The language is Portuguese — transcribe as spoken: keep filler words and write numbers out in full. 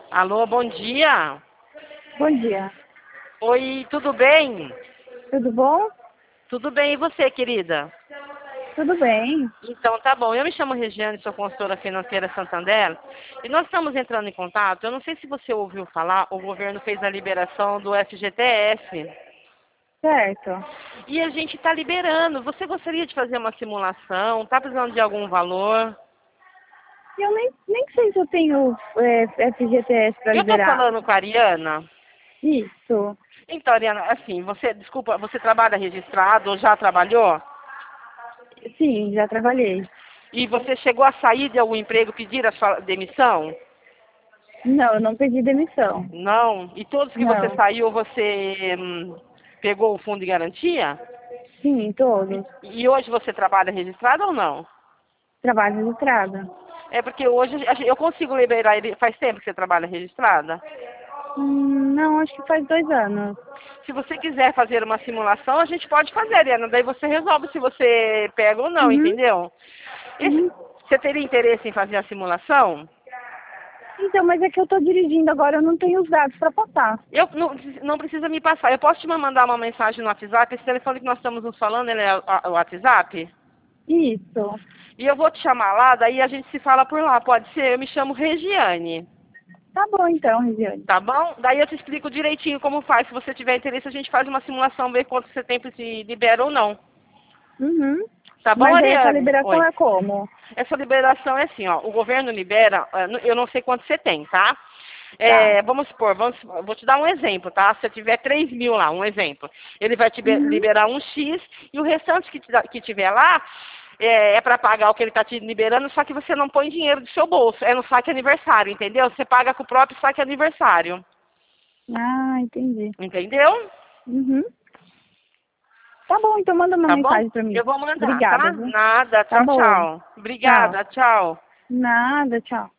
Alô, bom dia. Bom dia. Oi, tudo bem? Tudo bom? Tudo bem, e você, querida? Tudo bem. Então, tá bom. Eu me chamo Regiane, sou consultora financeira Santander, e nós estamos entrando em contato. Eu não sei se você ouviu falar, o governo fez a liberação do F G T S. Certo. E a gente está liberando. Você gostaria de fazer uma simulação? Está precisando de algum valor? E eu nem, nem sei se eu tenho é, F G T S para Eu estou liberar. falando com a Ariana. Isso. Então, Ariana, assim, você, desculpa, você trabalha registrado ou já trabalhou? Sim, já trabalhei. E você chegou a sair de algum emprego, pedir a sua demissão? Não, eu não pedi demissão. Não. E todos que você Não. saiu, você hum, pegou o fundo de garantia? Sim, todos. E hoje você trabalha registrado ou não? Trabalho registrada. É porque hoje a gente- eu consigo liberar ele. Faz tempo que você trabalha registrada? Hum, não, acho que faz dois anos. Se você quiser fazer uma simulação, a gente pode fazer, Ariana. Daí você resolve se você pega ou não, Uhum. entendeu? Esse- Uhum. você teria interesse em fazer a simulação? Então, mas é que eu tô dirigindo agora, eu não tenho os dados para passar. Eu não, não precisa me passar. Eu posso te mandar uma mensagem no WhatsApp. Esse telefone que nós estamos nos falando, ele é o o WhatsApp? Isso. E eu vou te chamar lá, daí a gente se fala por lá. Pode ser? Eu me chamo Regiane. Tá bom então, Regiane. Tá bom? Daí eu te explico direitinho como faz. Se você tiver interesse, a gente faz uma simulação, ver quanto você tem se libera ou não. Uhum. Tá bom, Mas aí essa Ariane? liberação Oi. é como? Essa liberação é assim, ó. O governo libera, eh, eu não sei quanto você tem, tá? Tá. É, vamos supor, vamos, vou te dar um exemplo, tá? Se você tiver três mil lá, um exemplo. Ele vai te be- Uhum. liberar um X e o restante que, te dá- que tiver lá é, é para pagar o que ele está te liberando, só que você não põe dinheiro do seu bolso. É no saque aniversário, entendeu? Você paga com o próprio saque aniversário. Ah, entendi. Entendeu? Uhum. Tá bom, então manda uma Tá bom? mensagem pra mim. Eu vou mandar, Obrigada, tá? viu? Nada. Tá Tchau, bom. tchau. Tchau. Obrigada, tchau. Nada, tchau.